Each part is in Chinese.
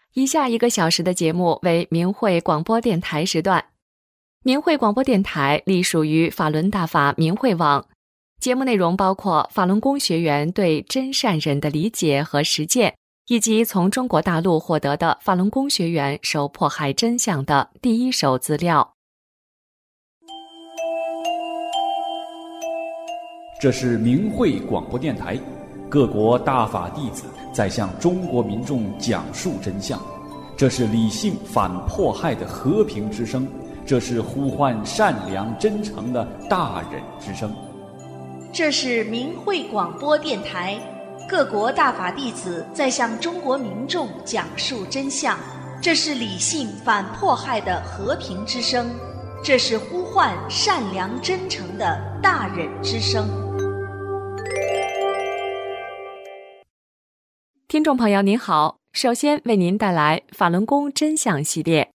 以下1个小时的节目为明慧广播电台时段。明慧广播电台隶属于法轮大法明慧网，节目内容包括法轮功学员对真善忍的理解和实践，以及从中国大陆获得的法轮功学员受迫害真相的第一手资料。 这是明慧广播电台，各国大法弟子在向中国民众讲述真相，这是理性反迫害的和平之声，这是呼唤善良真诚的大忍之声。 这是明慧广播电台，各国大法弟子在向中国民众讲述真相，这是理性反迫害的和平之声，这是呼唤善良真诚的大忍之声。 听众朋友您好，首先为您带来法轮功真相系列。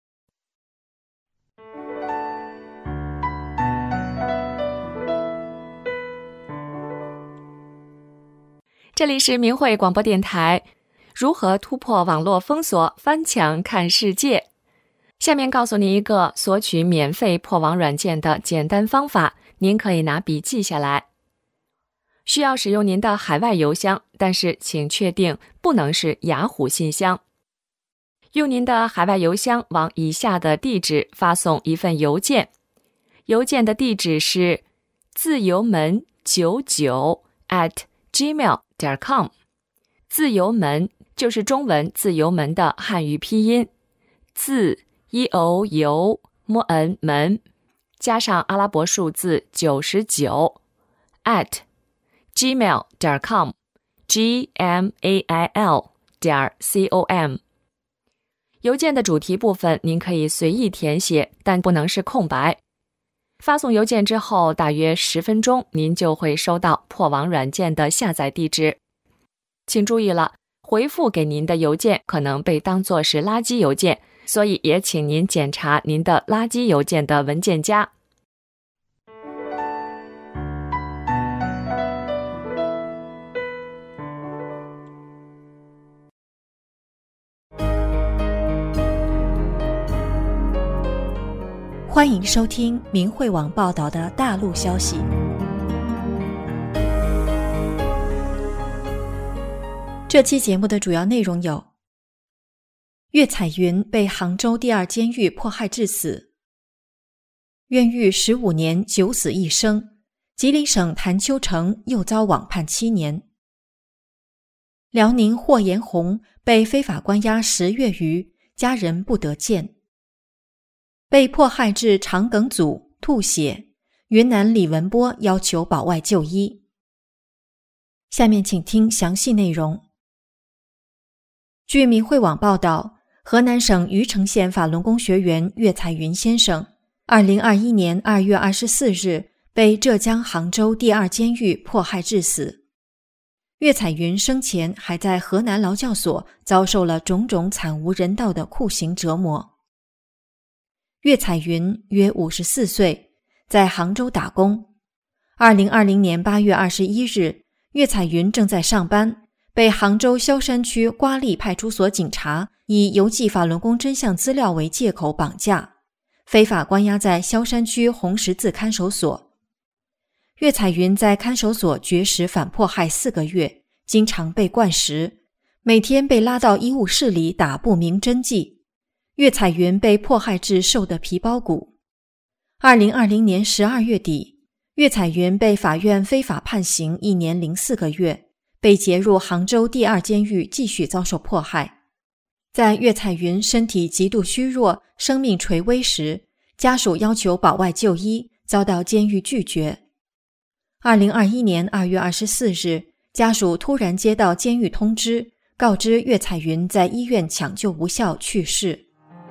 这里是明慧广播电台，如何突破网络封锁，翻墙看世界。下面告诉您一个索取免费破网软件的简单方法，您可以拿笔记下来。需要使用您的海外邮箱，但是请确定不能是雅虎信箱。用您的海外邮箱往以下的地址发送一份邮件，邮件的地址是自由门99@gmail.com。 自由门就是中文自由门的汉语拼音，自 EOU 门加上阿拉伯数字99 @gmail.com gmail.com。 邮件的主题部分您可以随意填写，但不能是空白。发送邮件之后大约10分钟，您就会收到破网软件的下载地址。请注意了，回复给您的邮件可能被当作是垃圾邮件，所以也请您检查您的垃圾邮件的文件夹。 欢迎收听明慧网报道的大陆消息。这期节目的主要内容有：岳彩云被杭州第2监狱迫害致死，冤狱15年9死1生，吉林省谭秋成又遭网判7年。辽宁霍延红被非法关押10月余，家人不得见。被迫害致肠梗阻、吐血，云南李文波要求保外就医。下面请听详细内容。据明慧网报道，河南省虞城县法轮功学员岳彩云先生2021年2月24日被浙江杭州第2监狱迫害致死。岳彩云生前还在河南劳教所遭受了种种惨无人道的酷刑折磨。岳彩云约54岁，在杭州打工。2020年8月21日，岳彩云正在上班，被杭州萧山区瓜沥派出所警察以邮寄法轮功真相资料为借口绑架，非法关押在萧山区红十字看守所。岳彩云在看守所绝食反迫害4个月，经常被灌食，每天被拉到医务室里打不明针剂。岳彩云被迫害至瘦的皮包骨。2020年12月底，岳彩云被法院非法判刑1年04个月，被劫入杭州第2监狱继续遭受迫害。在岳彩云身体极度虚弱、生命垂危时，家属要求保外就医，遭到监狱拒绝。2021年2月24日，家属突然接到监狱通知，告知岳彩云在医院抢救无效去世。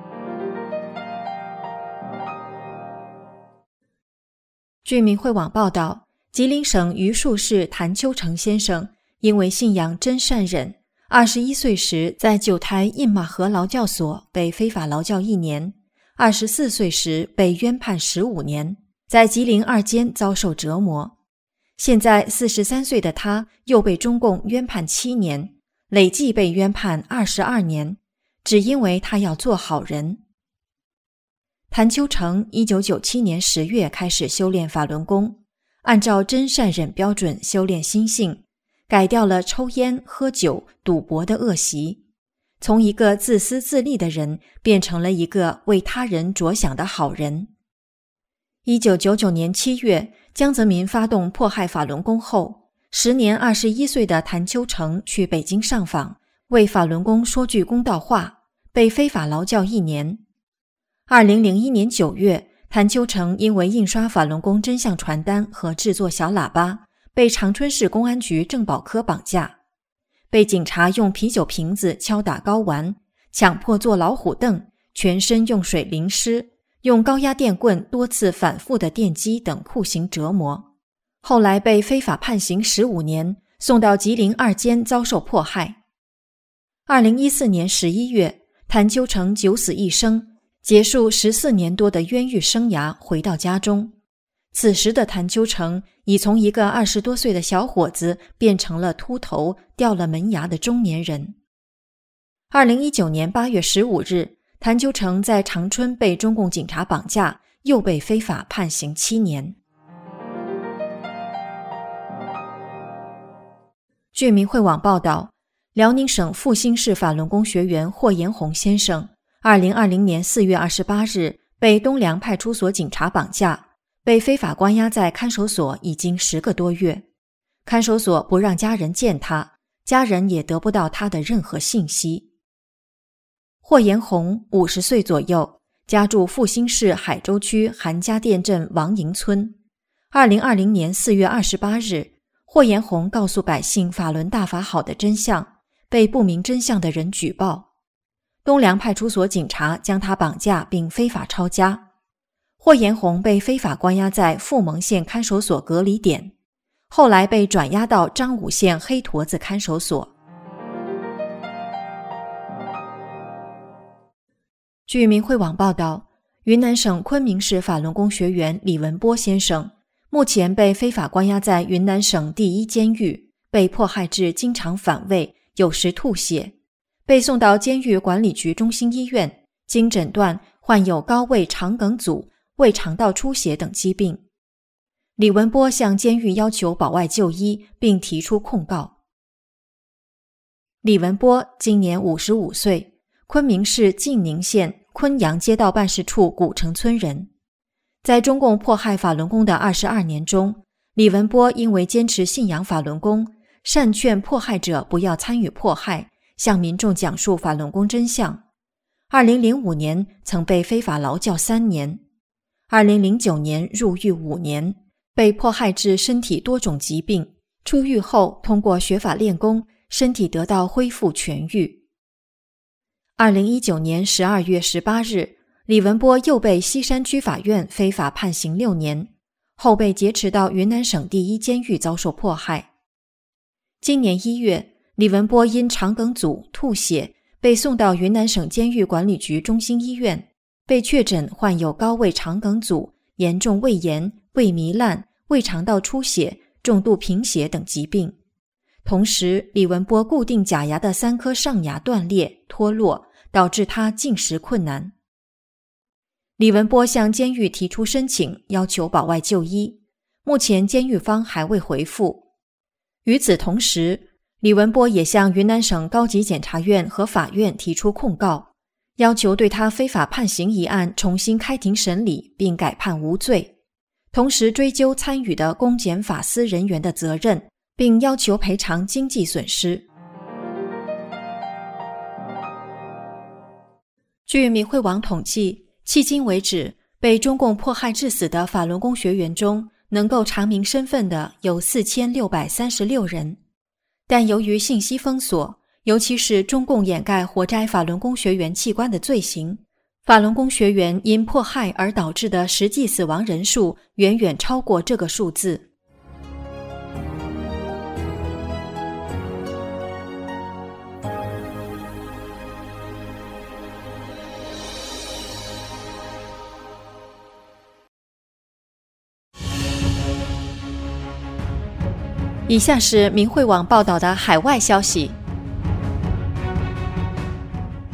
据明慧网报道，吉林省榆树市谭秋成先生因为信仰真善忍，21岁时在九台印马河劳教所被非法劳教1年，24岁时被冤判15年，在吉林2监遭受折磨。现在43岁的他又被中共冤判7年，累计被冤判22年， 只因为他要做好人。谭秋成1997年10月开始修炼法轮功，按照真善忍标准修炼心性，改掉了抽烟、喝酒、赌博的恶习，从一个自私自利的人变成了一个为他人着想的好人。1999年7月，江泽民发动迫害法轮功后，时年21岁的谭秋成去北京上访，为法轮功说句公道话，被非法劳教1年。2001年9月，谭秋成因为印刷法轮功真相传单和制作小喇叭，被长春市公安局政保科绑架，被警察用啤酒瓶子敲打睾丸，强迫坐老虎凳，全身用水淋湿，用高压电棍多次反复的电击等酷刑折磨，后来被非法判刑15年，送到吉林2监遭受迫害。2014年11月，谭秋成九死一生，结束14年多的冤狱生涯，回到家中。此时的谭秋成已从一个20多岁的小伙子变成了秃头、掉了门牙的中年人。2019年8月15日，谭秋成在长春被中共警察绑架，又被非法判刑7年。据明慧网报道，辽宁省阜新市法轮功学员霍延红先生2020年4月28日被东梁派出所警察绑架，被非法关押在看守所已经10个多月。看守所不让家人见他，家人也得不到他的任何信息。霍延红50岁左右，家住阜新市海州区韩家店镇王营村。2020年4月28日，霍延红告诉百姓法轮大法好的真相，被不明真相的人举报。东梁派出所警察将他绑架并非法抄家。霍延红被非法关押在阜蒙县看守所隔离点，后来被转押到彰武县黑坨子看守所。据明慧网报道，云南省昆明市法轮功学员李文波先生目前被非法关押在云南省第1监狱，被迫害至经常反胃，有时吐血，被送到监狱管理局中心医院，经诊断患有高胃肠梗阻、胃肠道出血等疾病。李文波向监狱要求保外就医，并提出控告。李文波今年55岁，昆明市晋宁县昆阳街道办事处古城村人。在中共迫害法轮功的22年中，李文波因为坚持信仰法轮功，善劝迫害者不要参与迫害，向民众讲述法轮功真相。2005年曾被非法劳教3年，2009年入狱5年，被迫害致身体多种疾病，出狱后通过学法练功，身体得到恢复痊愈。2019年12月18日，李文波又被西山区法院非法判刑6年，后被劫持到云南省第1监狱遭受迫害。今年1月，李文波因肠梗阻、吐血被送到云南省监狱管理局中心医院，被确诊患有高胃肠梗阻、严重胃炎、胃糜烂、胃肠道出血、重度贫血等疾病。同时，李文波固定假牙的3颗上牙断裂、脱落，导致他进食困难。李文波向监狱提出申请，要求保外就医，目前监狱方还未回复。与此同时，李文波也向云南省高级检察院和法院提出控告，要求对他非法判刑一案重新开庭审理并改判无罪，同时追究参与的公检法司人员的责任，并要求赔偿经济损失。据明慧网统计，迄今为止，被中共迫害致死的法轮功学员中，能够查明身份的有4636人。但由于信息封锁，尤其是中共掩盖活摘法轮功学员器官的罪行，法轮功学员因迫害而导致的实际死亡人数远远超过这个数字。以下是明慧网报道的海外消息。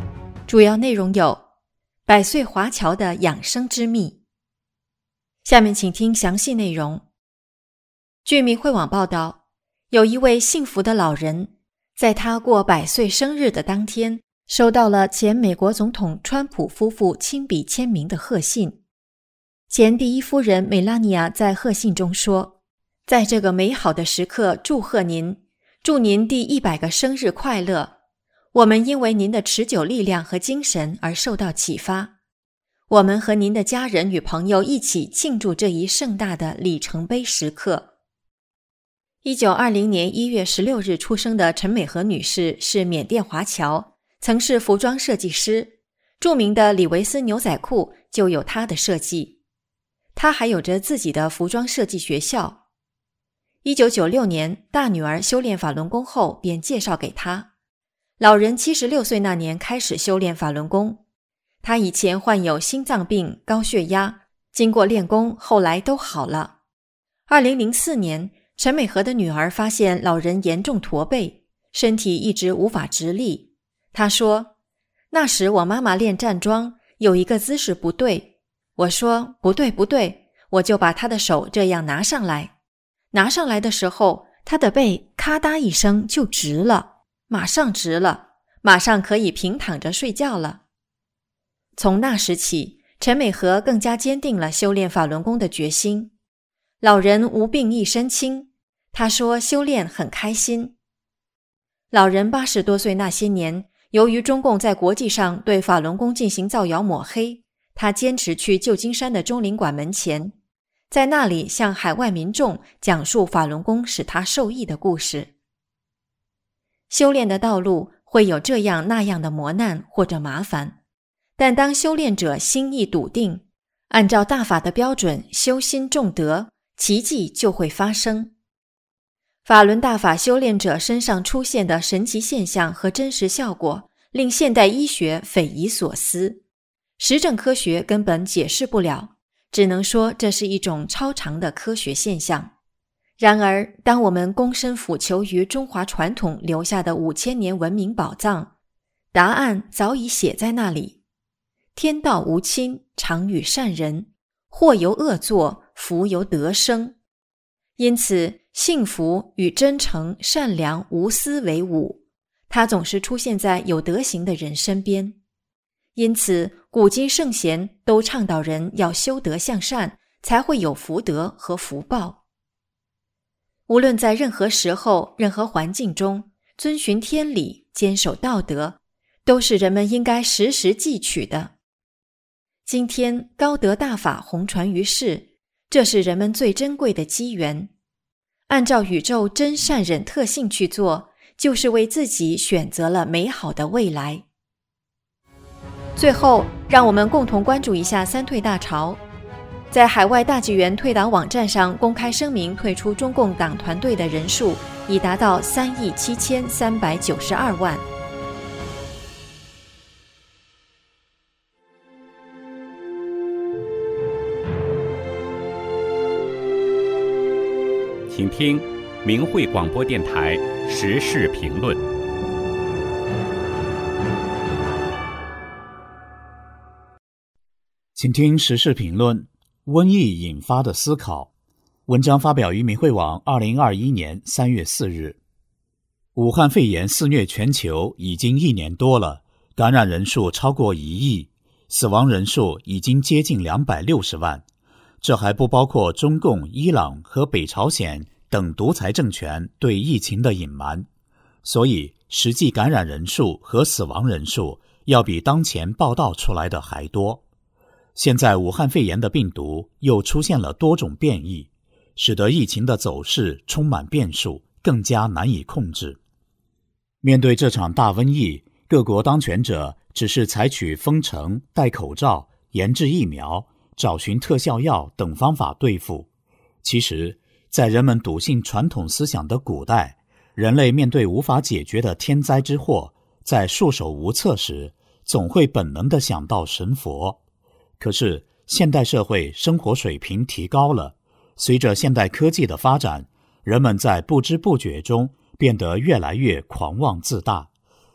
主要内容有100岁华侨的养生之秘。下面请听详细内容。据明慧网报道，有一位幸福的老人，在他过100岁生日的当天，收到了前美国总统川普夫妇亲笔签名的贺信。前第一夫人梅拉尼亚在贺信中说，在这个美好的时刻祝贺您，祝您第100个生日快乐。我们因为您的持久力量和精神而受到启发。我们和您的家人与朋友一起庆祝这一盛大的里程碑时刻。1920年1月16日出生的陈美和女士是缅甸华侨，曾是服装设计师，著名的李维斯牛仔裤就有她的设计。她还有着自己的服装设计学校。1996年，大女儿修炼法轮功后便介绍给她。老人76岁那年开始修炼法轮功。他以前患有心脏病、高血压，经过练功后来都好了。2004年，陈美和的女儿发现老人严重驼背，身体一直无法直立。她说，那时我妈妈练站桩，有一个姿势不对，我说不对不对，我就把她的手这样拿上来。拿上来的时候，她的背咔嗒一声就直了，马上直了，马上可以平躺着睡觉了。从那时起，陈美和更加坚定了修炼法轮功的决心。老人无病一身轻，他说修炼很开心。老人80多岁那些年，由于中共在国际上对法轮功进行造谣抹黑，他坚持去旧金山的钟灵馆门前，在那里向海外民众讲述法轮功使他受益的故事。修炼的道路会有这样那样的磨难或者麻烦，但当修炼者心意笃定，按照大法的标准修心重德，奇迹就会发生。法轮大法修炼者身上出现的神奇现象和真实效果，令现代医学匪夷所思，实证科学根本解释不了，只能说这是一种超常的科学现象。然而，当我们躬身俯求于中华传统留下的5000年文明宝藏，答案早已写在那里。天道无亲，常与善人，祸由恶作，福由德生。因此，幸福与真诚、善良、无私为伍，它总是出现在有德行的人身边。因此，古今圣贤都倡导人要修德向善，才会有福德和福报。无论在任何时候、任何环境中，遵循天理、坚守道德，都是人们应该时时记取的。今天高德大法红传于世，这是人们最珍贵的机缘。按照宇宙真善忍特性去做，就是为自己选择了美好的未来。最后，让我们共同关注一下三退大潮。在海外大纪元退党网站上公开声明退出中共党团队的人数已达到37392万。 请听明慧广播电台时事评论。 请听时事评论：瘟疫引发的思考。文章发表于明慧网2021年3月4日。武汉肺炎肆虐全球已经1年多了，感染人数超过1亿，死亡人数已经接近260万。这还不包括中共、伊朗和北朝鲜等独裁政权对疫情的隐瞒，所以实际感染人数和死亡人数要比当前报道出来的还多。现在武汉肺炎的病毒又出现了多种变异，使得疫情的走势充满变数，更加难以控制。面对这场大瘟疫，各国当权者只是采取封城、戴口罩、研制疫苗、找寻特效药等方法对付。其实，在人们笃信传统思想的古代，人类面对无法解决的天灾之祸，在束手无策时，总会本能地想到神佛。可是，现代社会生活水平提高了，随着现代科技的发展，人们在不知不觉中变得越来越狂妄自大，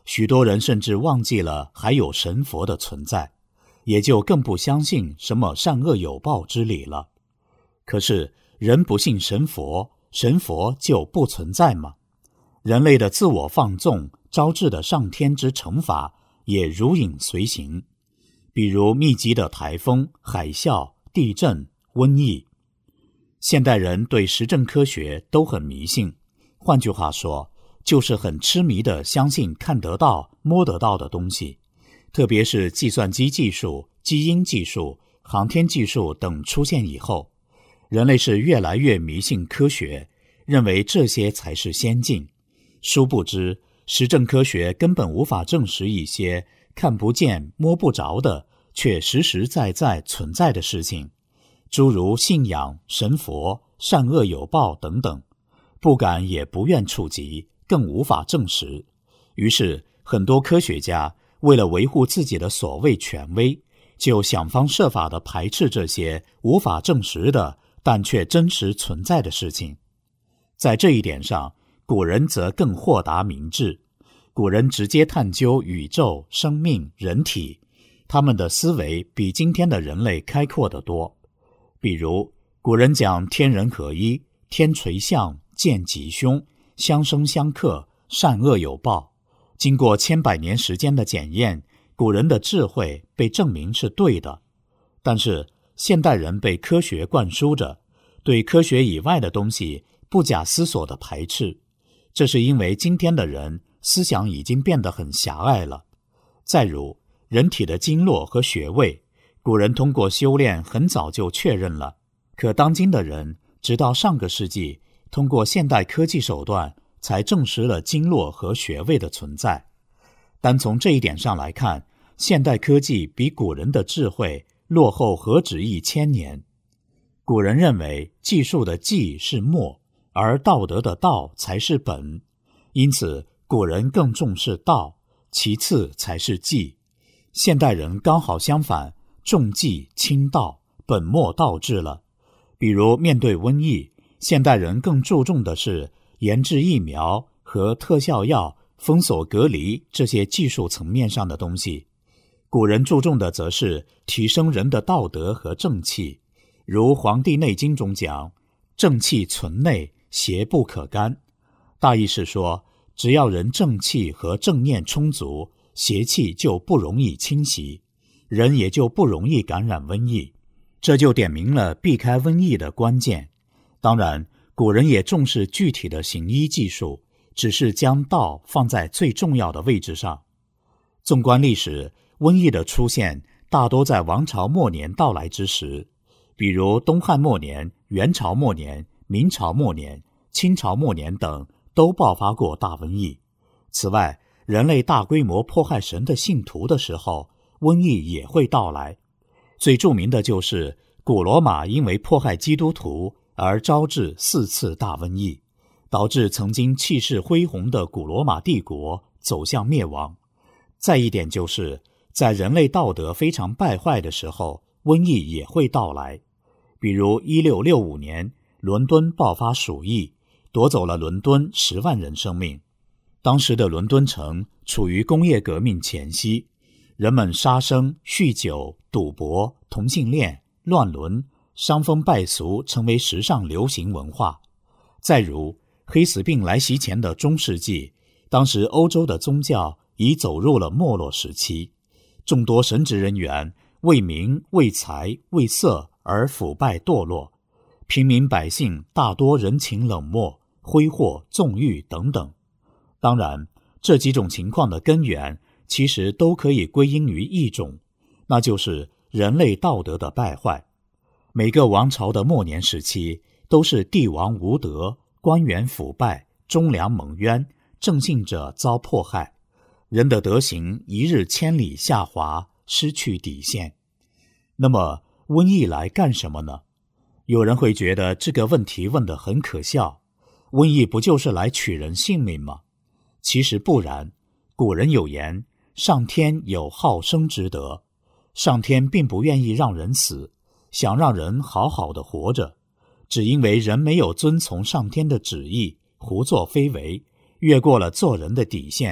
许多人甚至忘记了还有神佛的存在，也就更不相信什么善恶有报之理了。可是人不信神佛，神佛就不存在吗？人类的自我放纵招致的上天之惩罚也如影随形，比如密集的台风、海啸、地震、瘟疫。现代人对实证科学都很迷信，换句话说，就是很痴迷地相信看得到、摸得到的东西，特别是计算机技术、基因技术、航天技术等出现以后，人类是越来越迷信科学，认为这些才是先进。殊不知，实证科学根本无法证实一些看不见、摸不着的，却实实在在存在的事情，诸如信仰、神佛、善恶有报等等，不敢也不愿触及，更无法证实。于是很多科学家为了维护自己的所谓权威，就想方设法地排斥这些无法证实的但却真实存在的事情。在这一点上，古人则更豁达明智。古人直接探究宇宙、生命、人体，他们的思维比今天的人类开阔得多。比如古人讲天人合一、天垂象、剑吉凶、相生相克、善恶有报，经过千百年时间的检验，古人的智慧被证明是对的。但是现代人被科学灌输着，对科学以外的东西不假思索的排斥，这是因为今天的人思想已经变得很狭隘了。再如人体的经络和穴位，古人通过修炼很早就确认了，可当今的人直到上个世纪通过现代科技手段才证实了经络和穴位的存在。单从这一点上来看，现代科技比古人的智慧落后何止1000年。古人认为技术的技是末，而道德的道才是本，因此古人更重视道，其次才是技。现代人刚好相反，重技轻道，本末倒置了。比如面对瘟疫，现代人更注重的是研制疫苗和特效药、封锁隔离这些技术层面上的东西，古人注重的则是提升人的道德和正气。如《黄帝内经》中讲，正气存内，邪不可干。大意是说，只要人正气和正念充足，邪气就不容易侵袭，人也就不容易感染瘟疫。这就点明了避开瘟疫的关键。当然，古人也重视具体的行医技术，只是将道放在最重要的位置上。纵观历史，瘟疫的出现大多在王朝末年到来之时，比如东汉末年、元朝末年、明朝末年、清朝末年等都爆发过大瘟疫。此外，人类大规模迫害神的信徒的时候，瘟疫也会到来。最著名的就是古罗马因为迫害基督徒而招致4次大瘟疫，导致曾经气势恢宏的古罗马帝国走向灭亡。再一点就是，在人类道德非常败坏的时候，瘟疫也会到来。比如1665年，伦敦爆发鼠疫，夺走了伦敦10万人生命。当时的伦敦城处于工业革命前夕，人们杀生、酗酒、赌博、同性恋、乱伦、伤风败俗成为时尚流行文化。再如黑死病来袭前的中世纪，当时欧洲的宗教已走入了没落时期，众多神职人员为名、为财、为色而腐败堕落，平民百姓大多人情冷漠、挥霍、纵欲等等。当然，这几种情况的根源其实都可以归因于一种，那就是人类道德的败坏。每个王朝的末年时期都是帝王无德、官员腐败、忠良蒙冤、正信者遭迫害，人的德行一日千里下滑，失去底线。那么瘟疫来干什么呢？有人会觉得这个问题问得很可笑，瘟疫不就是来取人性命吗？其实不然，古人有言，上天有好生之德，上天并不愿意让人死，想让人好好的活着，只因为人没有遵从上天的旨意，胡作非为，越过了做人的底线，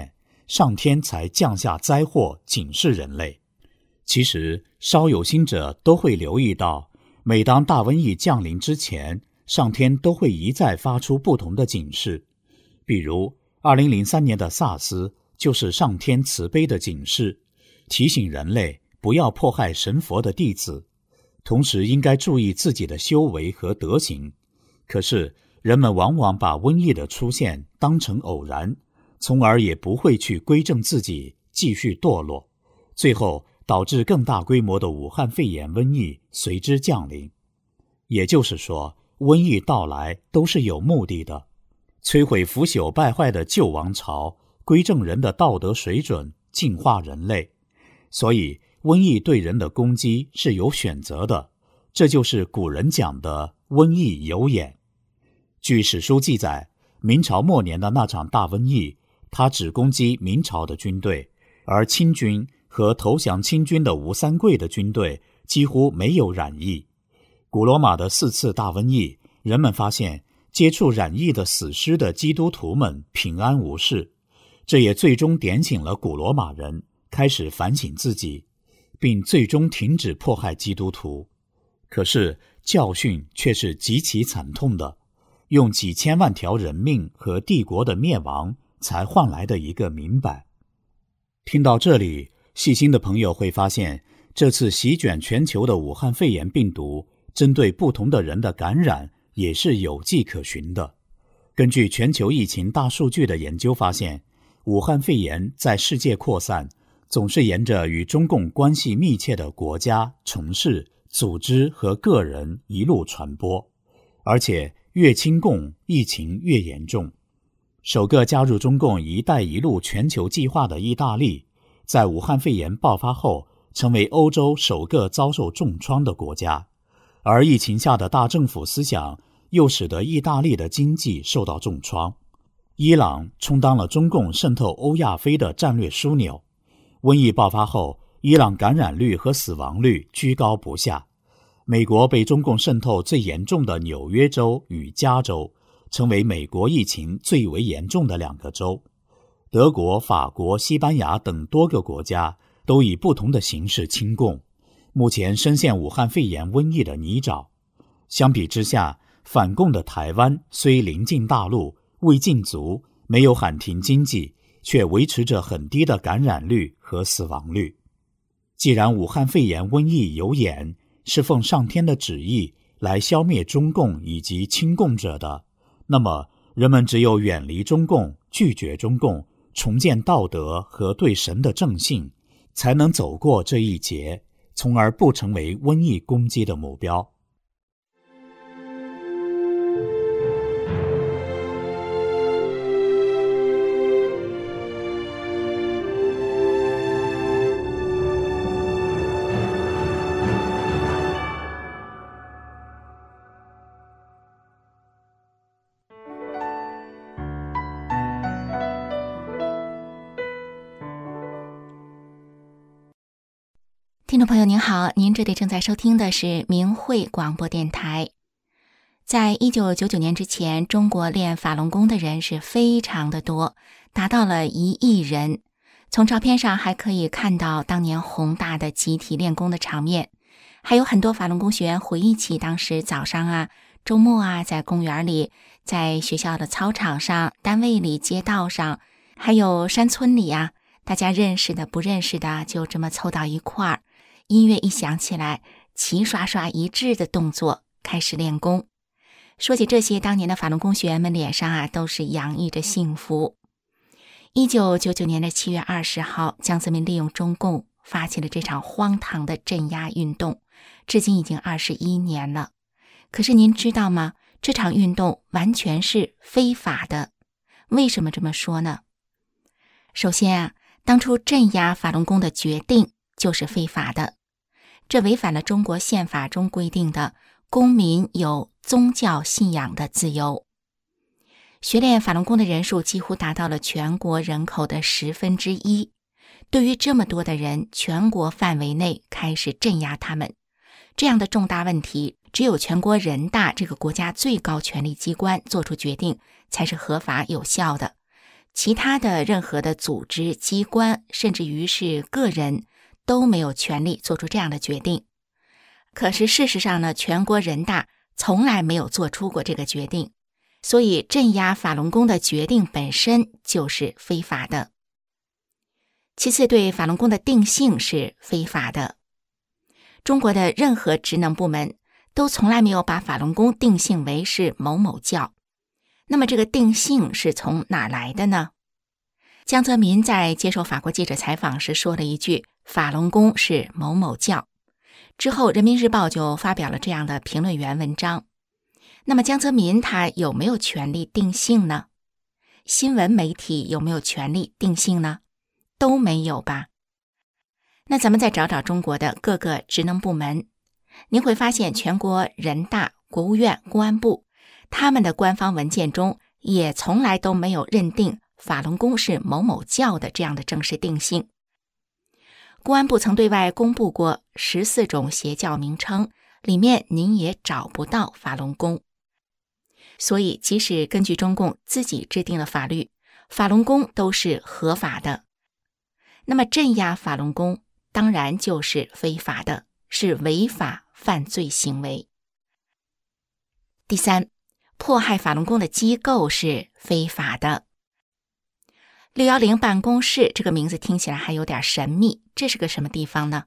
上天才降下灾祸警示人类。其实稍有心者都会留意到，每当大瘟疫降临之前，上天都会一再发出不同的警示。比如2003年的SARS就是上天慈悲的警示，提醒人类不要迫害神佛的弟子，同时应该注意自己的修为和德行。可是人们往往把瘟疫的出现当成偶然，从而也不会去归正自己，继续堕落，最后导致更大规模的武汉肺炎瘟疫随之降临。也就是说，瘟疫到来都是有目的的，摧毁腐朽败坏的旧王朝，归正人的道德水准，净化人类。所以瘟疫对人的攻击是有选择的，这就是古人讲的瘟疫有眼。据史书记载，明朝末年的那场大瘟疫，它只攻击明朝的军队，而清军和投降清军的吴三桂的军队几乎没有染疫。古罗马的4次大瘟疫，人们发现接触染疫的死尸的基督徒们平安无事，这也最终点醒了古罗马人，开始反省自己，并最终停止迫害基督徒。可是教训却是极其惨痛的，用几千万条人命和帝国的灭亡才换来的一个明白。听到这里，细心的朋友会发现，这次席卷全球的武汉肺炎病毒针对不同的人的感染也是有迹可循的。根据全球疫情大数据的研究发现，武汉肺炎在世界扩散总是沿着与中共关系密切的国家、城市、组织和个人一路传播，而且越亲共，疫情越严重。首个加入中共一带一路全球计划的意大利，在武汉肺炎爆发后成为欧洲首个遭受重创的国家，而疫情下的大政府思想又使得意大利的经济受到重创。伊朗充当了中共渗透欧亚非的战略枢纽，瘟疫爆发后，伊朗感染率和死亡率居高不下。美国被中共渗透最严重的纽约州与加州，成为美国疫情最为严重的2个州。德国、法国、西班牙等多个国家都以不同的形式亲共，目前深陷武汉肺炎瘟疫的泥沼。相比之下，反共的台湾虽临近大陆，未禁足，没有喊停经济，却维持着很低的感染率和死亡率。既然武汉肺炎瘟疫有眼，是奉上天的旨意来消灭中共以及亲共者的，那么人们只有远离中共，拒绝中共，重建道德和对神的正信，才能走过这一劫，从而不成为瘟疫攻击的目标。 听众朋友您好，您这里正在收听的是明慧广播电台。在1999年之前，中国练法轮功的人是非常的多，达到了1亿人。从照片上还可以看到当年宏大的集体练功的场面，还有很多法轮功学员回忆起当时早上周末在公园里，在学校的操场上、单位里、街道上，还有山村里大家认识的不认识的就这么凑到一块儿，音乐一响起来，齐刷刷一致的动作开始练功。说起这些，当年的法轮功学员们脸上都是洋溢着幸福。1999年的7月20号，江泽民利用中共发起了这场荒唐的镇压运动，至今已经21年了。可是您知道吗？这场运动完全是非法的。为什么这么说呢？首先当初镇压法轮功的决定就是非法的，这违反了中国宪法中规定的公民有宗教信仰的自由。学练法轮功的人数几乎达到了全国人口的1/10。对于这么多的人，全国范围内开始镇压他们，这样的重大问题，只有全国人大这个国家最高权力机关做出决定才是合法有效的。 其他的任何的组织、机关，甚至于是个人，都没有权利做出这样的决定。可是事实上呢，全国人大从来没有做出过这个决定，所以镇压法轮功的决定本身就是非法的。其次，对法轮功的定性是非法的。中国的任何职能部门都从来没有把法轮功定性为是某某教。那么这个定性是从哪来的呢？江泽民在接受法国记者采访时说了一句，法轮功是某某教。之后人民日报就发表了这样的评论员文章。那么江泽民他有没有权利定性呢？新闻媒体有没有权利定性呢？都没有吧。那咱们再找找中国的各个职能部门，您会发现全国人大、国务院、公安部他们的官方文件中也从来都没有认定法轮功是某某教的这样的正式定性。公安部曾对外公布过14种邪教名称，里面您也找不到法轮功。所以即使根据中共自己制定的法律，法轮功都是合法的。那么镇压法轮功当然就是非法的，是违法犯罪行为。第三，迫害法轮功的机构是非法的。610办公室这个名字听起来还有点神秘，这是个什么地方呢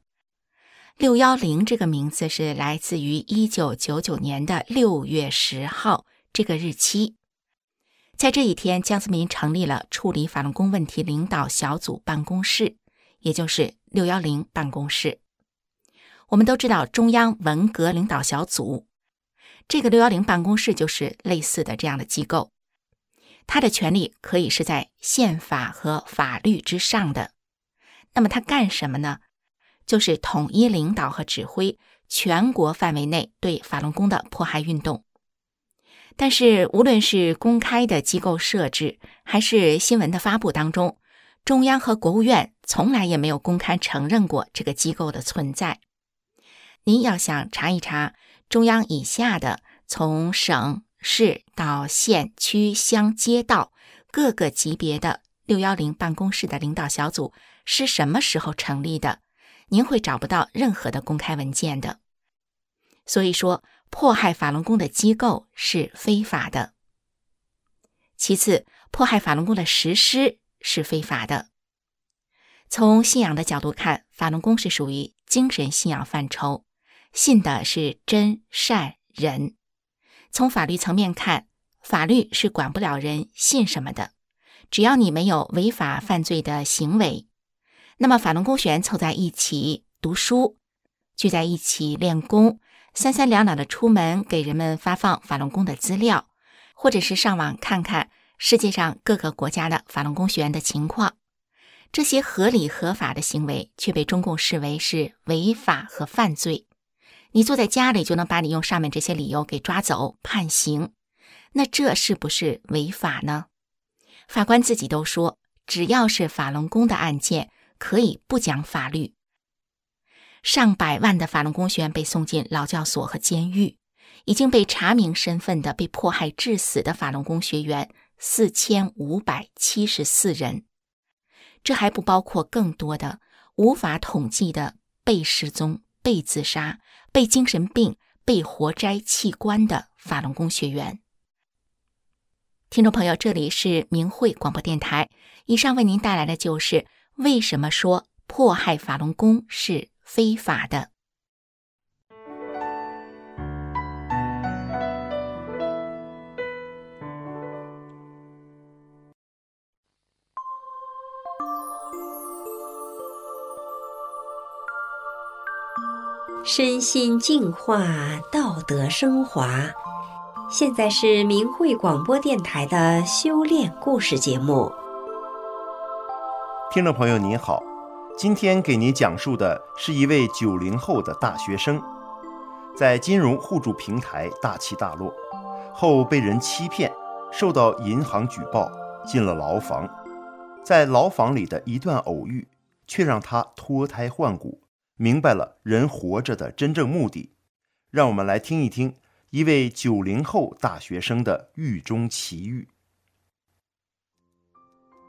？610这个名字是来自于1999年的6月10号这个日期。在这一天，江泽民成立了处理法轮功问题领导小组办公室，也就是610办公室。我们都知道中央文革领导小组，这个610办公室就是类似的这样的机构。它的权力可以是在宪法和法律之上的。那么它干什么呢？就是统一领导和指挥全国范围内对法轮功的迫害运动。但是无论是公开的机构设置，还是新闻的发布当中，中央和国务院从来也没有公开承认过这个机构的存在。您要想查一查中央以下的，从省、市到县、区、乡、街道各个级别的610办公室的领导小组是什么时候成立的，您会找不到任何的公开文件的。所以说，迫害法轮功的机构是非法的。其次，迫害法轮功的实施是非法的。从信仰的角度看，法轮功是属于精神信仰范畴，信的是真、善、仁。从法律层面看，法律是管不了人信什么的，只要你没有违法犯罪的行为。那么法轮功学员凑在一起读书，聚在一起练功，三三两两的出门给人们发放法轮功的资料，或者是上网看看世界上各个国家的法轮功学员的情况。这些合理合法的行为却被中共视为是违法和犯罪。你坐在家里就能把你用上面这些理由给抓走判刑，那这是不是违法呢？法官自己都说，只要是法轮功的案件可以不讲法律。上百万的法轮功学员被送进劳教所和监狱，已经被查明身份的被迫害致死的法轮功学员4574人，这还不包括更多的无法统计的被失踪、被自杀、被精神病、被活摘器官的法轮功学员。听众朋友，这里是明慧广播电台，以上为您带来的就是为什么说迫害法轮功是非法的。 身心净化，道德升华。现在是明慧广播电台的修炼故事节目。 听众朋友您好，今天给您讲述的是一位90后的大学生，在金融互助平台大起大落后被人欺骗，受到银行举报，进了牢房。在牢房里的一段偶遇，却让他脱胎换骨，明白了人活着的真正目的。让我们来听一听一位90后大学生的狱中奇遇。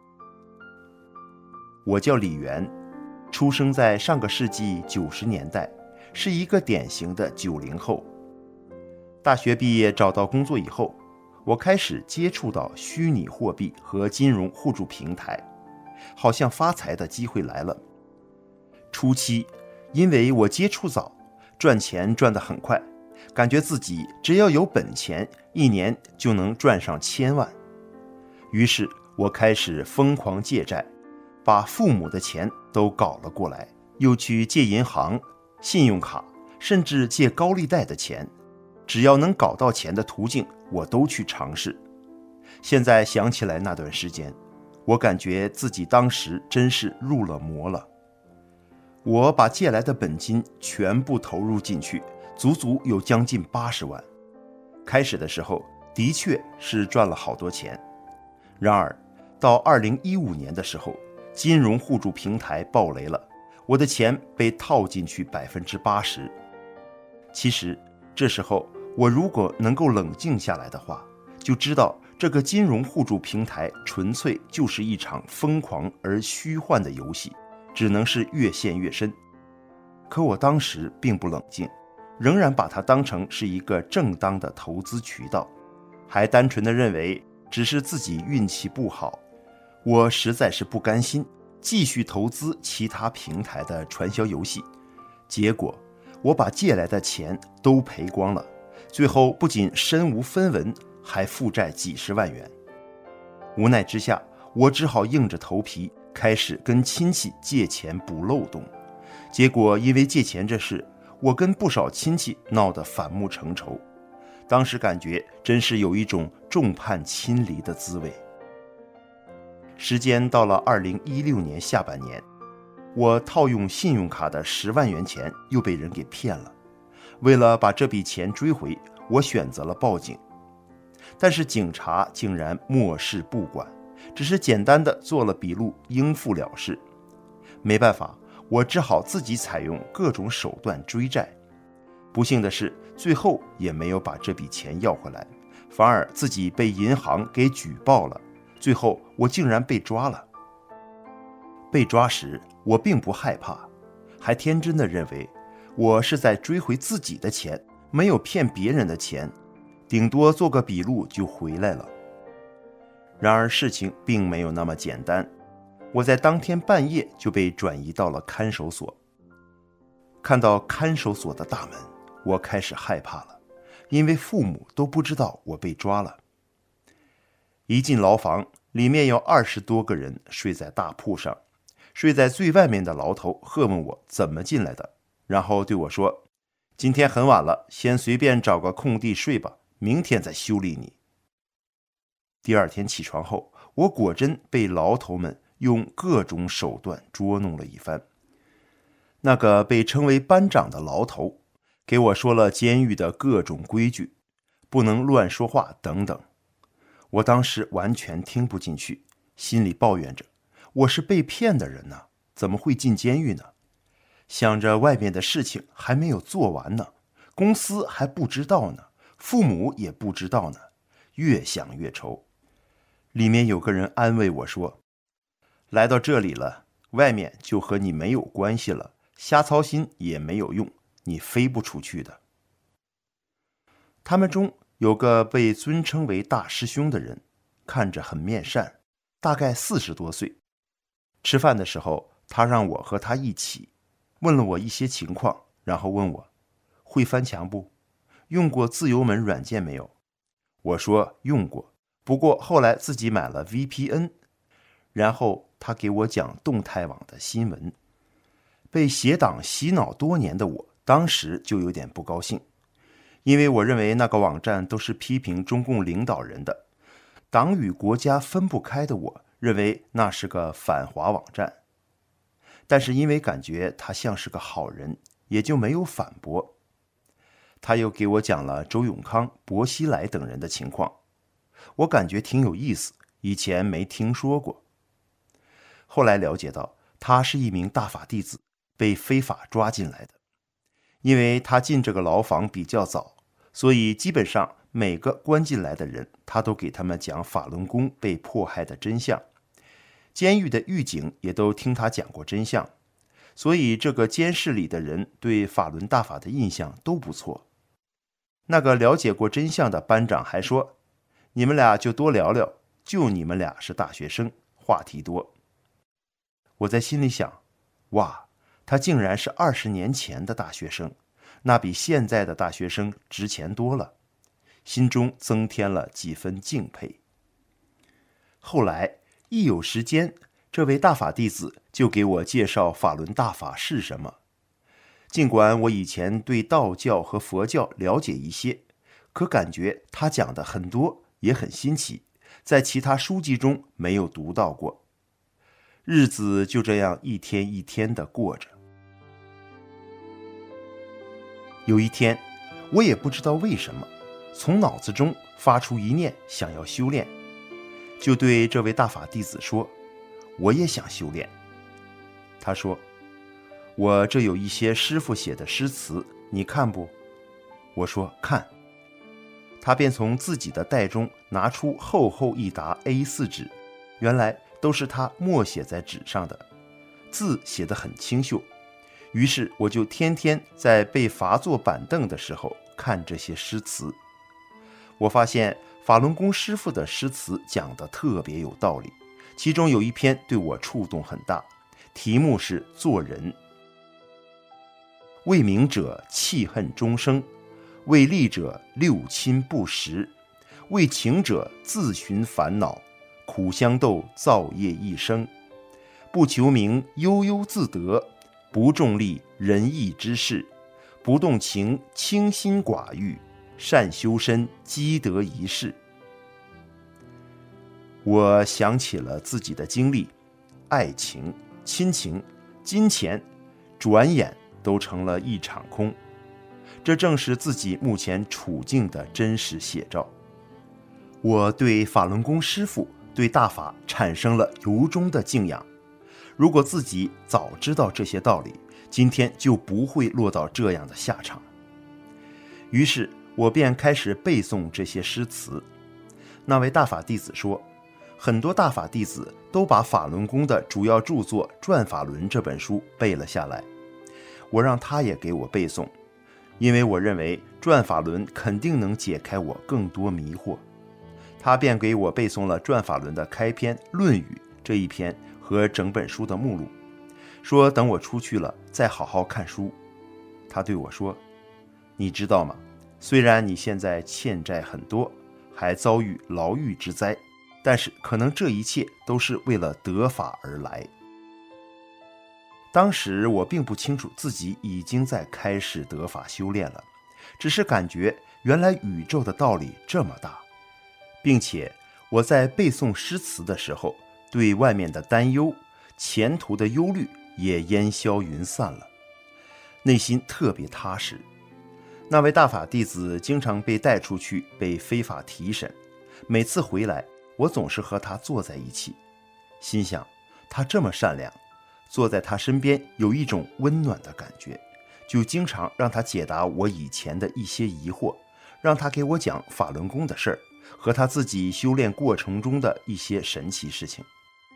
我叫李元，出生在上个世纪90年代，是一个典型的90后。大学毕业找到工作以后，我开始接触到虚拟货币和金融互助平台，好像发财的机会来了。初期，因为我接触早，赚钱赚得很快，感觉自己只要有本钱，1年就能赚上1000万。于是我开始疯狂借债，把父母的钱都搞了过来，又去借银行、信用卡，甚至借高利贷的钱。只要能搞到钱的途径，我都去尝试。现在想起来那段时间，我感觉自己当时真是入了魔了。我把借来的本金全部投入进去，足足有将近80万。开始的时候的确是赚了好多钱，然而到2015年的时候，金融互助平台爆雷了，我的钱被套进去80%。其实这时候我如果能够冷静下来的话，就知道这个金融互助平台纯粹就是一场疯狂而虚幻的游戏，只能是越陷越深。可我当时并不冷静，仍然把它当成是一个正当的投资渠道，还单纯的认为只是自己运气不好。我实在是不甘心继续投资其他平台的传销游戏，结果我把借来的钱都赔光了，最后不仅身无分文，还负债几十万元。无奈之下，我只好硬着头皮开始跟亲戚借钱补漏洞。结果因为借钱这事，我跟不少亲戚闹得反目成仇。当时感觉真是有一种众叛亲离的滋味。时间到了2016年下半年，我套用信用卡的10万元钱又被人给骗了。为了把这笔钱追回，我选择了报警。但是警察竟然漠视不管，只是简单的做了笔录应付了事。没办法，我只好自己采用各种手段追债。不幸的是，最后也没有把这笔钱要回来，反而自己被银行给举报了。最后我竟然被抓了。被抓时我并不害怕，还天真的认为我是在追回自己的钱，没有骗别人的钱，顶多做个笔录就回来了。然而事情并没有那么简单，我在当天半夜就被转移到了看守所。看到看守所的大门，我开始害怕了，因为父母都不知道我被抓了。一进牢房，里面有20多个人睡在大铺上，睡在最外面的牢头喝问我怎么进来的，然后对我说，今天很晚了，先随便找个空地睡吧，明天再修理你。第二天起床后，我果真被牢头们用各种手段捉弄了一番。那个被称为班长的牢头给我说了监狱的各种规矩，不能乱说话等等。我当时完全听不进去，心里抱怨着，我是被骗的人呢，怎么会进监狱呢？想着外面的事情还没有做完呢，公司还不知道呢，父母也不知道呢，越想越愁。里面有个人安慰我说，来到这里了，外面就和你没有关系了，瞎操心也没有用，你飞不出去的。他们中有个被尊称为大师兄的人，看着很面善，大概40多岁。吃饭的时候，他让我和他一起，问了我一些情况，然后问我会翻墙不？用过自由门软件没有？我说用过，不过后来自己买了 VPN。然后他给我讲动态网的新闻。被邪党洗脑多年的我，当时就有点不高兴，因为我认为那个网站都是批评中共领导人的，党与国家分不开的我认为那是个反华网站。但是因为感觉他像是个好人，也就没有反驳。他又给我讲了周永康、薄熙来等人的情况，我感觉挺有意思，以前没听说过。后来了解到他是一名大法弟子，被非法抓进来的。因为他进这个牢房比较早，所以基本上每个关进来的人，他都给他们讲法轮功被迫害的真相。 监狱的狱警也都听他讲过真相，所以这个监室里的人对法轮大法的印象都不错。那个了解过真相的班长还说，你们俩就多聊聊，就你们俩是大学生，话题多。我在心里想，哇，他竟然是20年前的大学生，那比现在的大学生值钱多了，心中增添了几分敬佩。后来一有时间，这位大法弟子就给我介绍法轮大法是什么。尽管我以前对道教和佛教了解一些，可感觉他讲的很多也很新奇，在其他书籍中没有读到过。日子就这样一天一天地过着。有一天，我也不知道为什么，从脑子中发出一念想要修炼，就对这位大法弟子说，我也想修炼。他说，我这有一些师父写的诗词，你看不？我说看。他便从自己的袋中拿出厚厚一沓 A4 纸，原来都是他默写在纸上的，字写得很清秀。于是我就天天在被罚坐板凳的时候看这些诗词。我发现法轮功师父的诗词讲得特别有道理，其中有一篇对我触动很大，题目是做人。为名者弃恨终生，为利者六亲不识，为情者自寻烦恼，苦相斗造业一生。不求名悠悠自得，不重利仁义之事，不动情清心寡欲，善修身积德一世。我想起了自己的经历，爱情、亲情、金钱，转眼都成了一场空。这正是自己目前处境的真实写照。我对法轮功师父、对大法产生了由衷的敬仰。如果自己早知道这些道理，今天就不会落到这样的下场。于是我便开始背诵这些诗词。那位大法弟子说，很多大法弟子都把法轮功的主要著作《转法轮》这本书背了下来。我让他也给我背诵，因为我认为《转法轮》肯定能解开我更多迷惑。他便给我背诵了《转法轮》的开篇《论语》这一篇和整本书的目录，说等我出去了再好好看书。他对我说，你知道吗？虽然你现在欠债很多，还遭遇牢狱之灾，但是可能这一切都是为了得法而来。当时我并不清楚自己已经在开始得法修炼了，只是感觉原来宇宙的道理这么大，并且我在背诵诗词的时候，对外面的担忧、前途的忧虑也烟消云散了，内心特别踏实。那位大法弟子经常被带出去被非法提审，每次回来我总是和他坐在一起，心想他这么善良，坐在他身边有一种温暖的感觉，就经常让他解答我以前的一些疑惑，让他给我讲法轮功的事儿和他自己修炼过程中的一些神奇事情。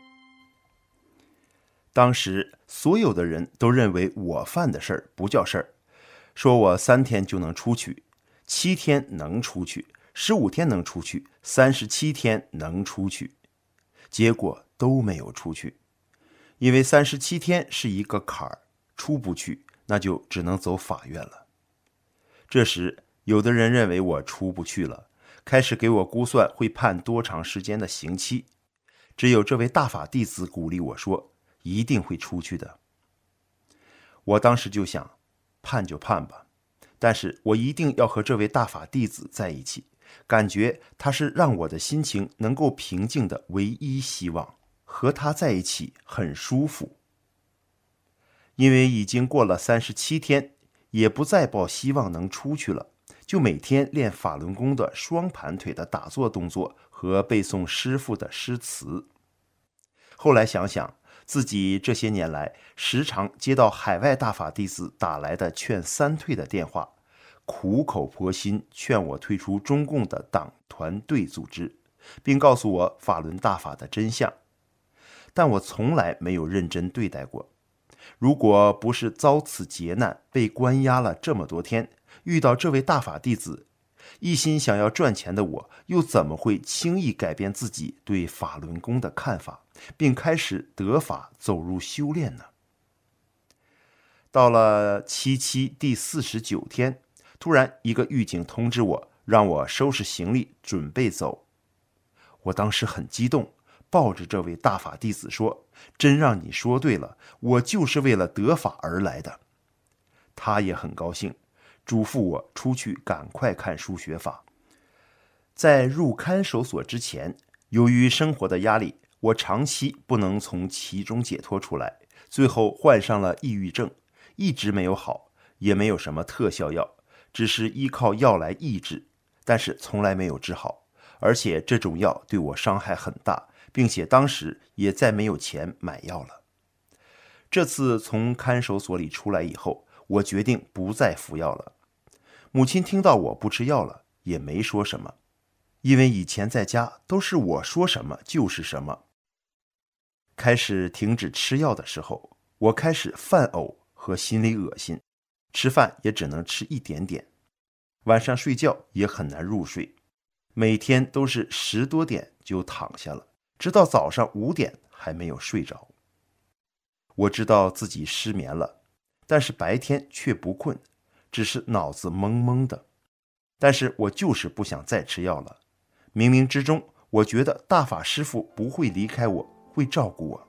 当时所有的人都认为我犯的事儿不叫事儿，说我3天就能出去，7天能出去，15天能出去，37天能出去，结果都没有出去。因为37天是一个坎儿，出不去，那就只能走法院了。这时有的人认为我出不去了，开始给我估算会判多长时间的刑期。只有这位大法弟子鼓励我说，一定会出去的。我当时就想，判就判吧，但是我一定要和这位大法弟子在一起，感觉他是让我的心情能够平静的唯一希望，和他在一起很舒服。因为已经过了37天，也不再抱希望能出去了，就每天练法轮功的双盘腿的打坐动作和背诵师父的诗词。后来想想，自己这些年来时常接到海外大法弟子打来的劝3退的电话，苦口婆心劝我退出中共的党团队组织，并告诉我法轮大法的真相。 但我从来没有认真对待过。如果不是遭此劫难，被关押了这么多天，遇到这位大法弟子，一心想要赚钱的我，又怎么会轻易改变自己对法轮功的看法，并开始得法走入修炼呢？到了七七第49天，突然一个狱警通知我，让我收拾行李准备走。我当时很激动，抱着这位大法弟子说，真让你说对了，我就是为了得法而来的。他也很高兴，嘱咐我出去赶快看书学法。在入看守所之前，由于生活的压力，我长期不能从其中解脱出来，最后患上了抑郁症，一直没有好，也没有什么特效药，只是依靠药来抑制，但是从来没有治好，而且这种药对我伤害很大，并且当时也再没有钱买药了。这次从看守所里出来以后，我决定不再服药了。母亲听到我不吃药了，也没说什么，因为以前在家都是我说什么就是什么。开始停止吃药的时候，我开始犯呕和心里恶心，吃饭也只能吃一点点，晚上睡觉也很难入睡，每天都是10多点就躺下了，直到早上5点还没有睡着。我知道自己失眠了，但是白天却不困，只是脑子懵懵的。但是我就是不想再吃药了。冥冥之中，我觉得大法师父不会离开我，会照顾我。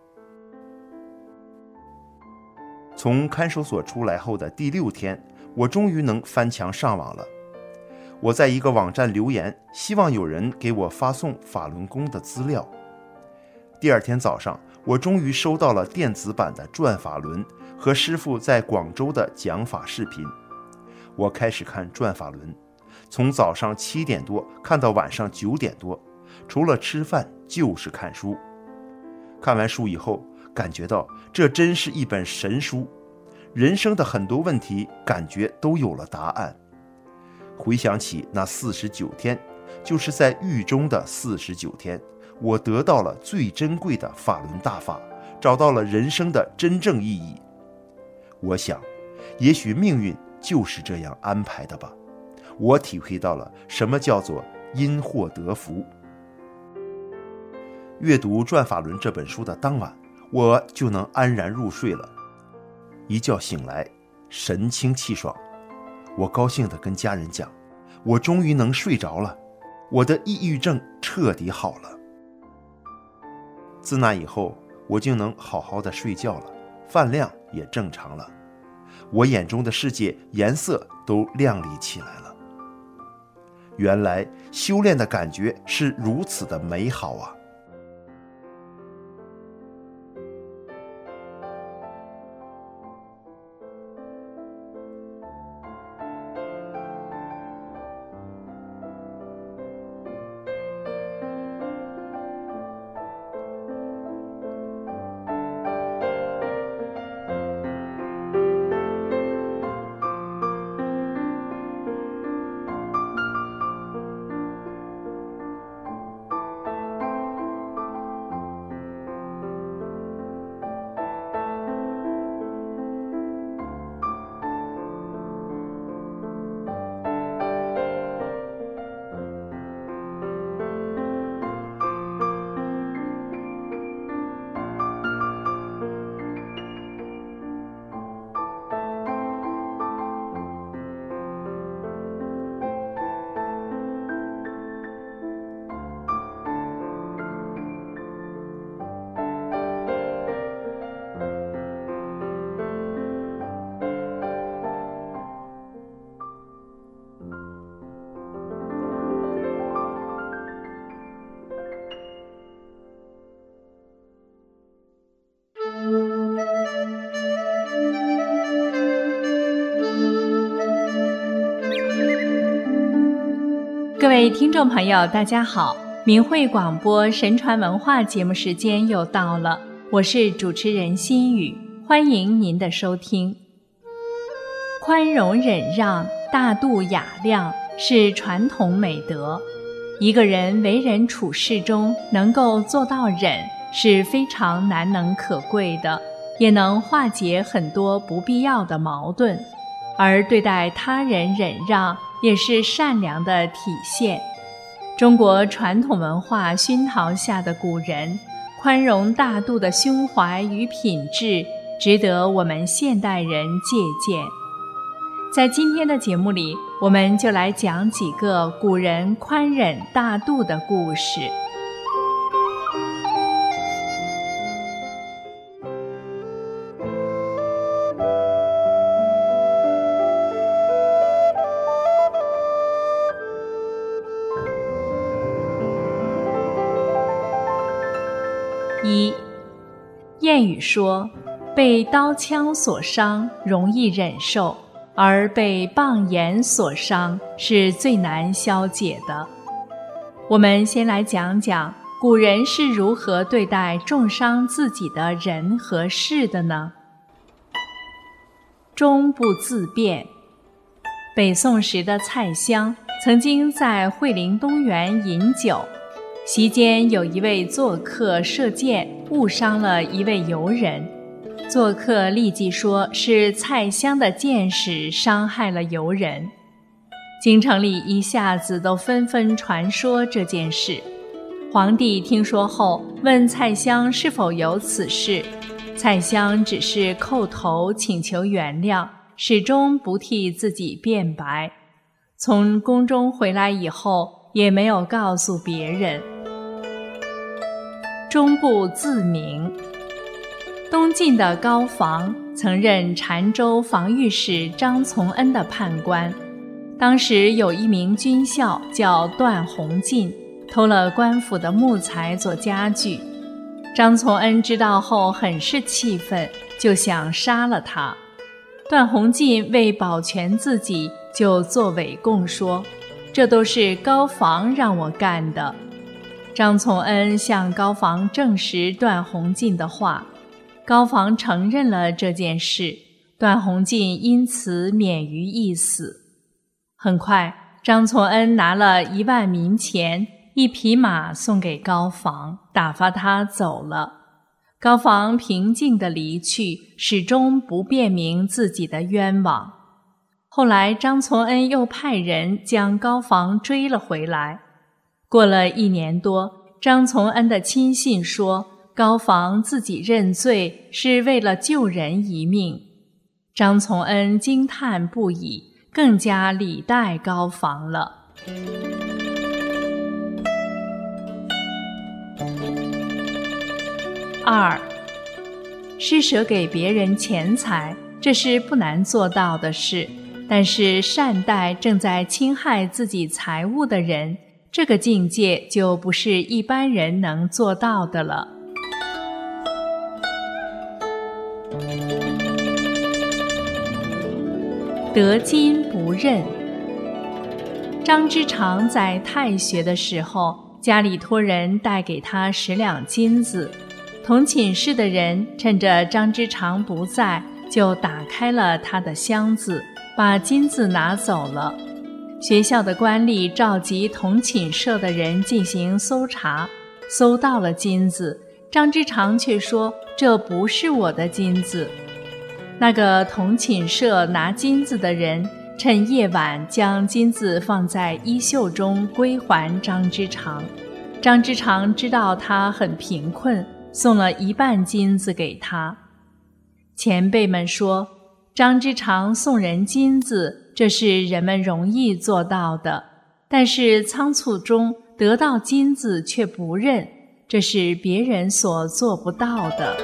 从看守所出来后的第6天，我终于能翻墙上网了。我在一个网站留言，希望有人给我发送法轮功的资料。第2天早上，我终于收到了电子版的转法轮和师父在广州的讲法视频。我开始看转法轮，从早上7点多看到晚上9点多，除了吃饭就是看书。看完书以后，感觉到这真是一本神书，人生的很多问题感觉都有了答案。回想起那49天，就是在狱中的49天，我得到了最珍贵的法轮大法，找到了人生的真正意义。我想，也许命运就是这样安排的吧。我体会到了什么叫做因祸得福。阅读《转法轮》这本书的当晚，我就能安然入睡了。一觉醒来，神清气爽。我高兴地跟家人讲，我终于能睡着了，我的抑郁症彻底好了。自那以后，我就能好好的睡觉了，饭量也正常了，我眼中的世界颜色都亮丽起来了。原来修炼的感觉是如此的美好啊！ 各位听众朋友，大家好！明慧广播神传文化节目时间又到了，我是主持人心雨，欢迎您的收听。宽容忍让、大度雅量是传统美德。一个人为人处事中能够做到忍， 是非常难能可贵的，也能化解很多不必要的矛盾，而对待他人忍让也是善良的体现。中国传统文化熏陶下的古人宽容大度的胸怀与品质，值得我们现代人借鉴。在今天的节目里，我们就来讲几个古人宽忍大度的故事。一，谚语说，被刀枪所伤容易忍受，而被棒眼所伤是最难消解的。我们先来讲讲古人是如何对待重伤自己的人和事的呢？终不自辩。北宋时的蔡襄曾经在惠灵东园饮酒，席间有一位做客射箭误伤了一位游人，做客立即说是蔡襄的箭矢伤害了游人。京城里一下子都纷纷传说这件事。皇帝听说后问蔡襄是否有此事，蔡襄只是叩头请求原谅，始终不替自己辩白。从宫中回来以后也没有告诉别人。终不自明。东晋的高防曾任澶州防御使张从恩的判官，当时有一名军校叫段宏进，偷了官府的木材做家具。张从恩知道后很是气愤，就想杀了他。段宏进为保全自己，就作伪供说，这都是高防让我干的。张从恩向高防证实段宏进的话，高防承认了这件事，段宏进因此免于一死。很快，张从恩拿了1万民钱、1匹马送给高防，打发他走了。高防平静地离去，始终不辨明自己的冤枉。后来张从恩又派人将高防追了回来。过了1年多，张从恩的亲信说，高防自己认罪是为了救人一命。张从恩惊叹不已，更加礼待高防了。2. 施舍给别人钱财，这是不难做到的事，但是善待正在侵害自己财物的人，这个境界就不是一般人能做到的了。得金不认。张之常在太学的时候，家里托人带给他10两金子，同寝室的人趁着张之常不在，就打开了他的箱子，把金子拿走了。学校的官吏召集同寝舍的人进行搜查，搜到了金子，张之常却说这不是我的金子。那个同寝舍拿金子的人趁夜晚将金子放在衣袖中归还张之常。张之常知道他很贫困，送了1半金子给他。前辈们说，张之常送人金子，这是人们容易做到的，但是仓促中得到金子却不认，这是别人所做不到的。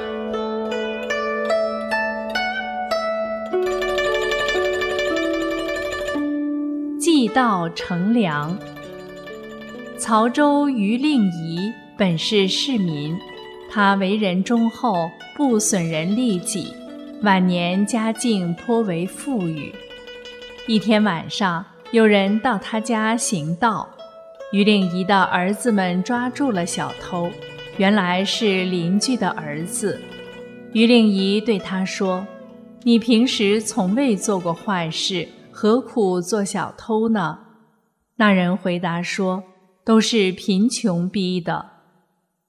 计道成良。曹州于令仪本是市民，他为人忠厚，不损人利己，晚年家境颇为富裕。一天晚上，有人到他家行盗，于令仪的儿子们抓住了小偷，原来是邻居的儿子。于令仪对他说，你平时从未做过坏事，何苦做小偷呢？那人回答说，都是贫穷逼的。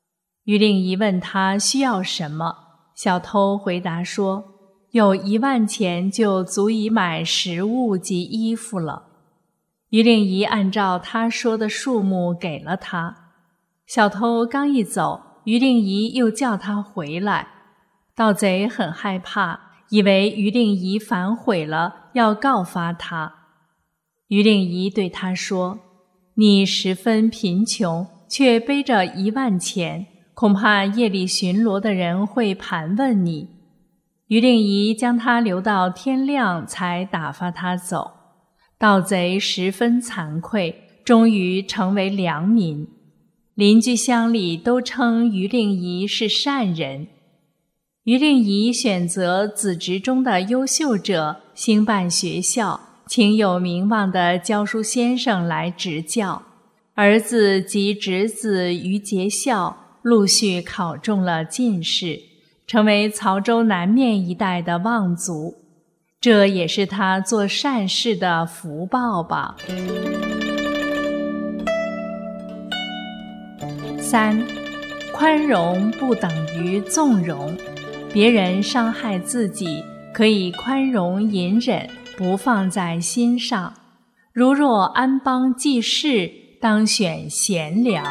于令仪问他需要什么，小偷回答说，有1万钱就足以买食物及衣服了。于令仪按照他说的数目给了他。小偷刚一走，于令仪又叫他回来。盗贼很害怕，以为于令仪反悔了，要告发他。于令仪对他说，你十分贫穷，却背着1万钱，恐怕夜里巡逻的人会盘问你。于令仪将他留到天亮，才打发他走。盗贼十分惭愧，终于成为良民。邻居乡里都称于令仪是善人。于令仪选择子侄中的优秀者，兴办学校，请有名望的教书先生来执教。儿子及侄子于节孝陆续考中了进士，成为曹州南面一带的望族。这也是他做善事的福报吧。3. 宽容不等于纵容。别人伤害自己，可以宽容隐忍，不放在心上。如若安邦济世，当选贤良。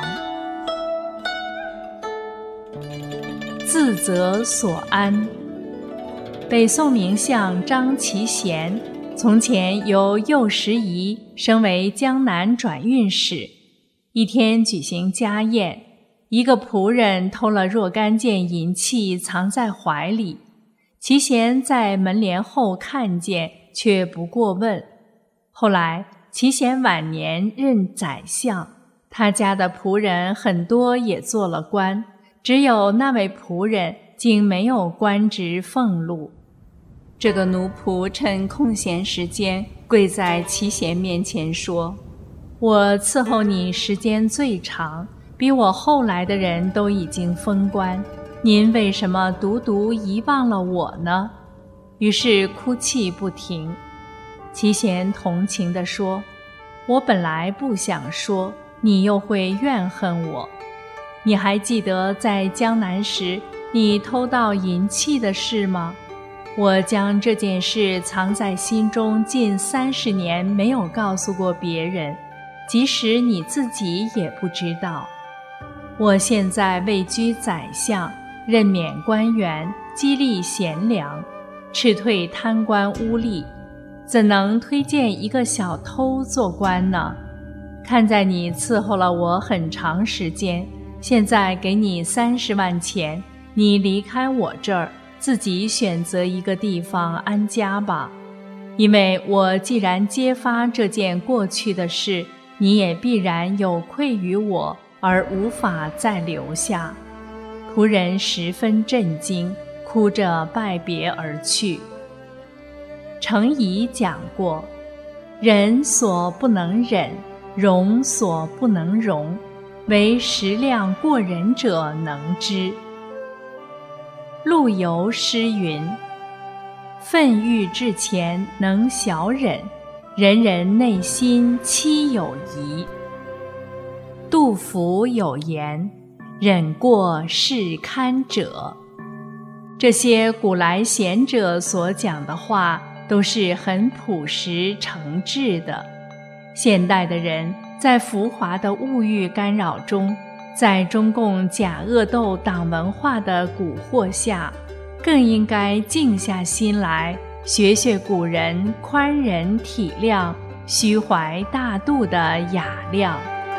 自责所安。北宋名相张其贤，从前由右拾遗升为江南转运使。一天举行家宴，一个仆人偷了若干件银器藏在怀里，其贤在门帘后看见，却不过问。后来其贤晚年任宰相，他家的仆人很多也做了官，只有那位仆人竟没有官职俸禄。这个奴仆趁空闲时间跪在其贤面前说，我伺候你时间最长，比我后来的人都已经封官，您为什么独独遗忘了我呢？于是哭泣不停。其贤同情地说，我本来不想说，你又会怨恨我。你还记得在江南时你偷盗银器的事吗？我将这件事藏在心中近30年，没有告诉过别人，即使你自己也不知道。我现在位居宰相，任免官员，激励贤良，斥退贪官污吏，怎能推荐一个小偷做官呢？看在你伺候了我很长时间，现在给你30万钱，你离开我这儿，自己选择一个地方安家吧。因为我既然揭发这件过去的事，你也必然有愧于我，而无法再留下。仆人十分震惊，哭着拜别而去。程颐讲过，忍所不能忍，容所不能容，唯食量过人者能之。陆游诗云，愤欲至前能小忍，人人内心期有疑。杜甫有言，忍过是堪者。这些古来贤者所讲的话都是很朴实诚挚的。现代的人在浮华的物欲干扰中，在中共假恶斗党文化的蛊惑下，更应该静下心来，学学古人宽仁体谅、虚怀大度的雅量。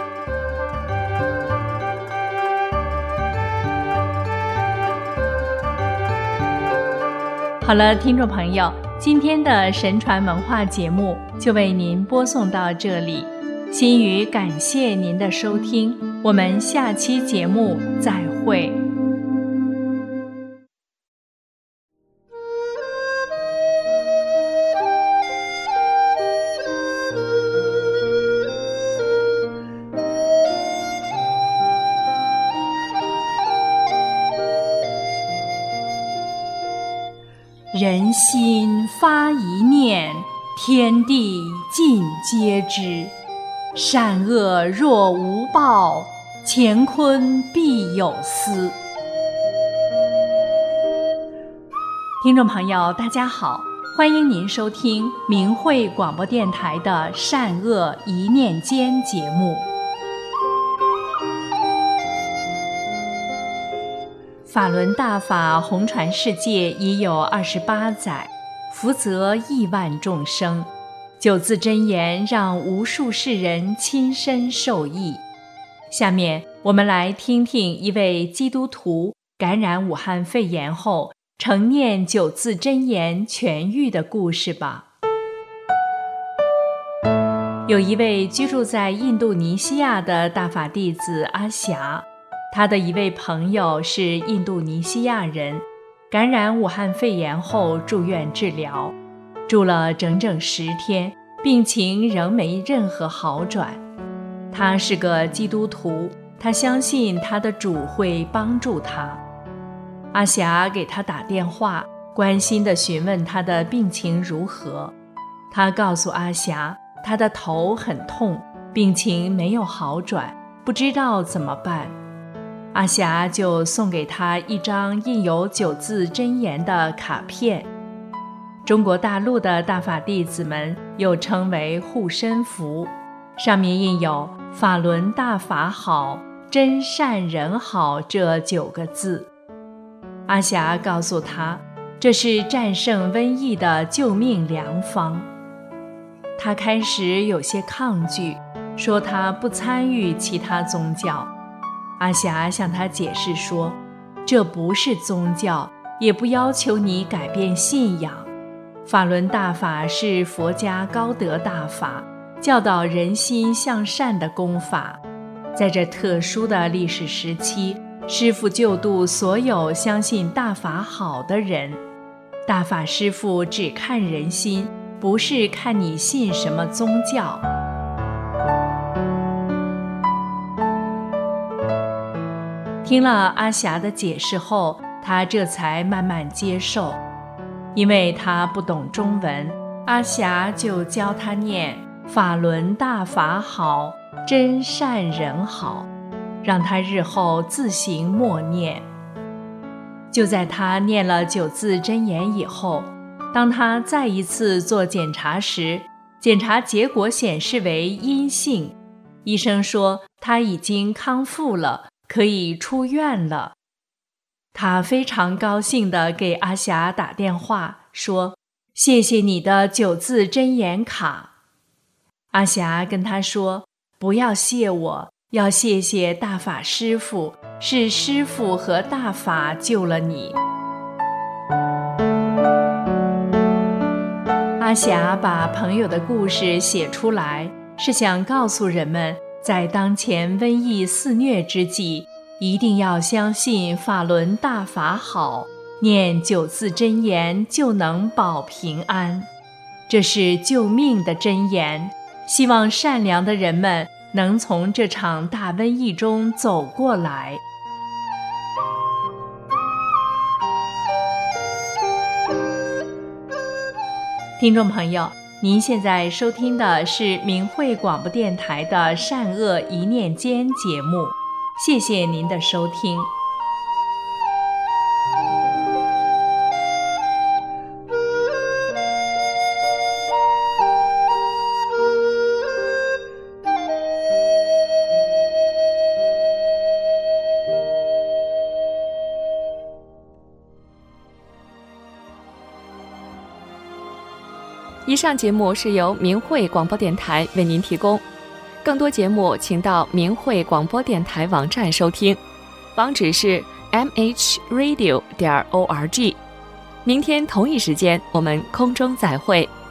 好了，听众朋友，今天的神传文化节目就为您播送到这里，心语感谢您的收听，我们下期节目再会。人心发一念，天地尽皆知。善恶若无报， 乾坤必有司。听众朋友，大家好，欢迎您收听明慧广播电台的善恶一念间节目。法轮大法红传世界已有28载，福泽亿万众生。九字真言让无数世人亲身受益。下面我们来听听一位基督徒感染武汉肺炎后承念九字真言痊愈的故事吧。有一位居住在印度尼西亚的大法弟子阿霞，他的一位朋友是印度尼西亚人，感染武汉肺炎后住院治疗，住了整整10天，病情仍没任何好转。他是个基督徒，他相信他的主会帮助他。阿霞给他打电话，关心地询问他的病情如何。他告诉阿霞，他的头很痛，病情没有好转，不知道怎么办。阿霞就送给他一张印有九字真言的卡片。中国大陆的大法弟子们又称为护身符，上面印有法轮大法好，真善人好这9个字。阿霞告诉他，这是战胜瘟疫的救命良方。他开始有些抗拒，说他不参与其他宗教。阿霞向他解释说，这不是宗教，也不要求你改变信仰。法轮大法是佛家高德大法，教导人心向善的功法。在这特殊的历史时期，师父救度所有相信大法好的人。大法师父只看人心，不是看你信什么宗教。听了阿霞的解释后，他这才慢慢接受。因为他不懂中文，阿霞就教他念法轮大法好，真善人好，让他日后自行默念。就在他念了9字真言以后，当他再一次做检查时，检查结果显示为阴性，医生说他已经康复了，可以出院了。他非常高兴地给阿霞打电话说，谢谢你的9字真言卡。阿霞跟他说，不要谢我，要谢谢大法师父，是师父和大法救了你。阿霞把朋友的故事写出来，是想告诉人们，在当前瘟疫肆虐之际，一定要相信法轮大法好，念9字真言就能保平安。这是救命的真言，希望善良的人们能从这场大瘟疫中走过来。听众朋友，您现在收听的是明慧广播电台的善恶一念间节目，谢谢您的收听。 以上节目是由明慧广播电台为您提供，更多节目请到明慧广播电台网站收听，网址是 mhradio.org。明天同一时间我们空中再会。